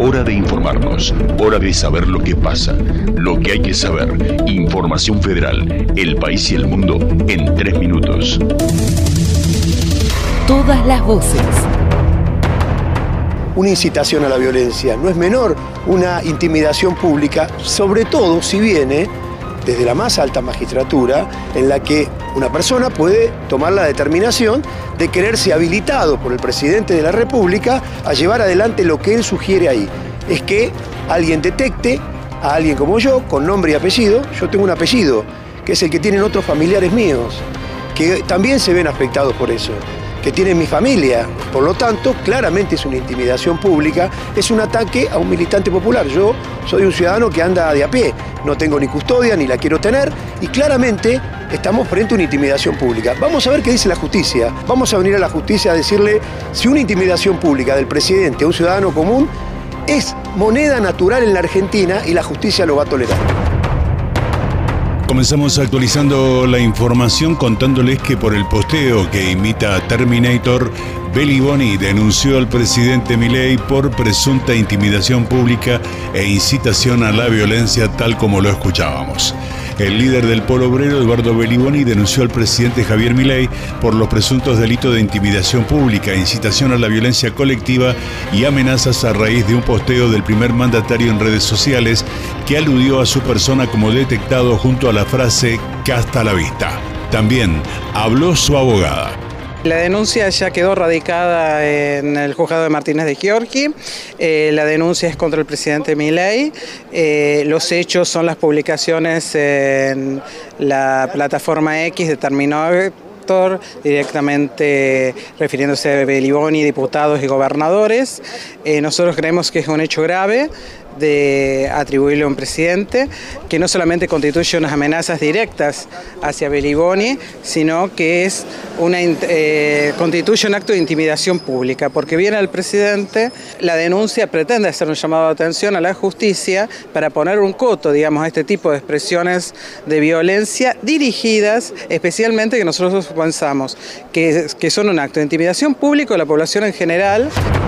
Hora de informarnos, hora de saber lo que pasa, lo que hay que saber. Información Federal, el país y el mundo en 3 minutos. Todas las voces. Una incitación a la violencia no es menor, una intimidación pública, sobre todo si viene desde la más alta magistratura, en la que una persona puede tomar la determinación de quererse habilitado por el presidente de la República a llevar adelante lo que él sugiere ahí. Es que alguien detecte a alguien como yo, con nombre y apellido. Yo tengo un apellido, que es el que tienen otros familiares míos, que también se ven afectados por eso, que tiene mi familia. Por lo tanto, claramente es una intimidación pública, es un ataque a un militante popular. Yo soy un ciudadano que anda de a pie, no tengo ni custodia, ni la quiero tener, y claramente estamos frente a una intimidación pública. Vamos a ver qué dice la justicia. Vamos a venir a la justicia a decirle si una intimidación pública del presidente a un ciudadano común es moneda natural en la Argentina y la justicia lo va a tolerar. Comenzamos actualizando la información contándoles que por el posteo que imita a Terminator, Beliboni denunció al presidente Milei por presunta intimidación pública e incitación a la violencia, tal como lo escuchábamos. El líder del Polo Obrero, Eduardo Beliboni, denunció al presidente Javier Milei por los presuntos delitos de intimidación pública, incitación a la violencia colectiva y amenazas a raíz de un posteo del primer mandatario en redes sociales que aludió a su persona como detectado junto a la frase "hasta la vista". También habló su abogada. La denuncia ya quedó radicada en el juzgado de Martínez de Giorgi. La denuncia es contra el presidente Milei. Los hechos son las publicaciones en la plataforma X de Terminator, directamente refiriéndose a Beliboni, diputados y gobernadores. Nosotros creemos que es un hecho grave de atribuirle a un presidente, que no solamente constituye unas amenazas directas hacia Beliboni, sino que es constituye un acto de intimidación pública, porque viene al presidente, la denuncia pretende hacer un llamado de atención a la justicia para poner un coto, digamos, a este tipo de expresiones de violencia dirigidas, especialmente que nosotros pensamos que son un acto de intimidación pública de la población en general.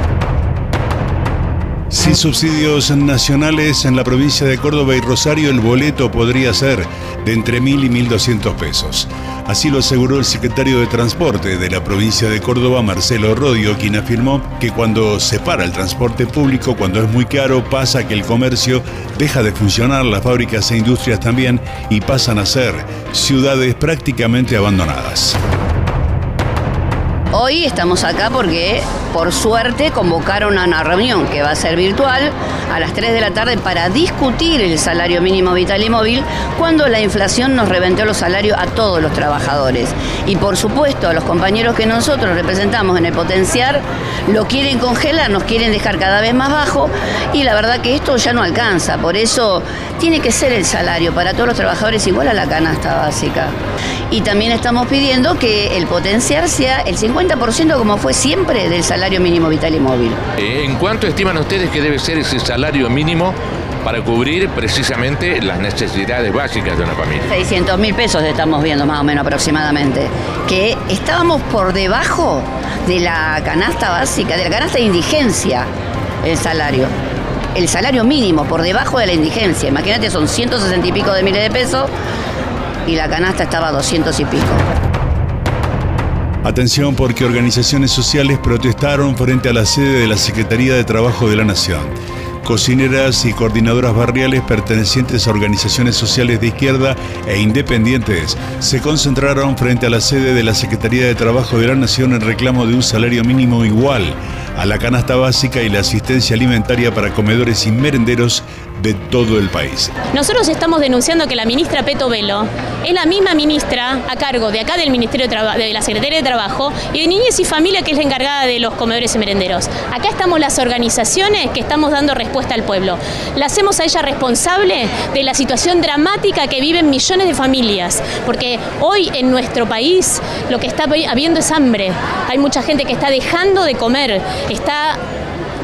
Sin subsidios nacionales en la provincia de Córdoba y Rosario, el boleto podría ser de entre 1.000 y 1.200 pesos. Así lo aseguró el secretario de Transporte de la provincia de Córdoba, Marcelo Rodio, quien afirmó que cuando se para el transporte público, cuando es muy caro, pasa que el comercio deja de funcionar, las fábricas e industrias también, y pasan a ser ciudades prácticamente abandonadas. Hoy estamos acá porque, por suerte, convocaron a una reunión que va a ser virtual a las 3 de la tarde para discutir el salario mínimo vital y móvil cuando la inflación nos reventó los salarios a todos los trabajadores. Y por supuesto, a los compañeros que nosotros representamos en el Potenciar lo quieren congelar, nos quieren dejar cada vez más bajo y la verdad que esto ya no alcanza. Por eso tiene que ser el salario para todos los trabajadores igual a la canasta básica. Y también estamos pidiendo que el Potenciar sea el 50% como fue siempre del salario mínimo vital y móvil. ¿En cuánto estiman ustedes que debe ser ese salario mínimo para cubrir precisamente las necesidades básicas de una familia? 600.000 pesos estamos viendo más o menos aproximadamente, que estábamos por debajo de la canasta básica, de la canasta de indigencia, el salario mínimo por debajo de la indigencia. Imagínate, son 160 y pico de miles de pesos y la canasta estaba a 200 y pico. Atención, porque organizaciones sociales protestaron frente a la sede de la Secretaría de Trabajo de la Nación. Cocineras y coordinadoras barriales pertenecientes a organizaciones sociales de izquierda e independientes se concentraron frente a la sede de la Secretaría de Trabajo de la Nación en reclamo de un salario mínimo igual a la canasta básica y la asistencia alimentaria para comedores y merenderos de todo el país. Nosotros estamos denunciando que la ministra Peto Velo es la misma ministra a cargo de acá del Ministerio de la Secretaría de Trabajo y de Niñez y Familia, que es la encargada de los comedores y merenderos. Acá estamos las organizaciones que estamos dando respuesta al pueblo. La hacemos a ella responsable de la situación dramática que viven millones de familias, porque hoy en nuestro país lo que está habiendo es hambre. Hay mucha gente que está dejando de comer, está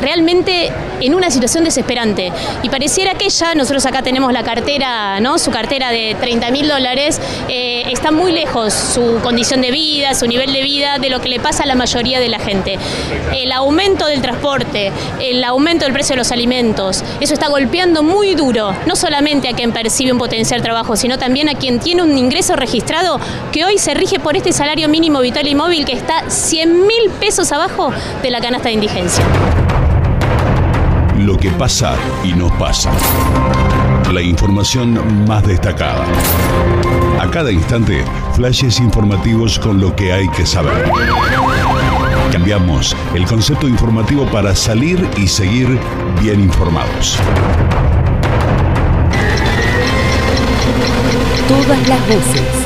realmente en una situación desesperante. Y pareciera que ella, nosotros acá tenemos la cartera, ¿no? Su cartera de $30.000, está muy lejos su condición de vida, su nivel de vida, de lo que le pasa a la mayoría de la gente. El aumento del transporte, el aumento del precio de los alimentos, eso está golpeando muy duro, no solamente a quien percibe un potencial trabajo, sino también a quien tiene un ingreso registrado que hoy se rige por este salario mínimo vital y móvil que está 100.000 pesos abajo de la canasta de indigencia. Lo que pasa y nos pasa. La información más destacada. A cada instante, flashes informativos con lo que hay que saber. Cambiamos el concepto informativo para salir y seguir bien informados. Todas las voces.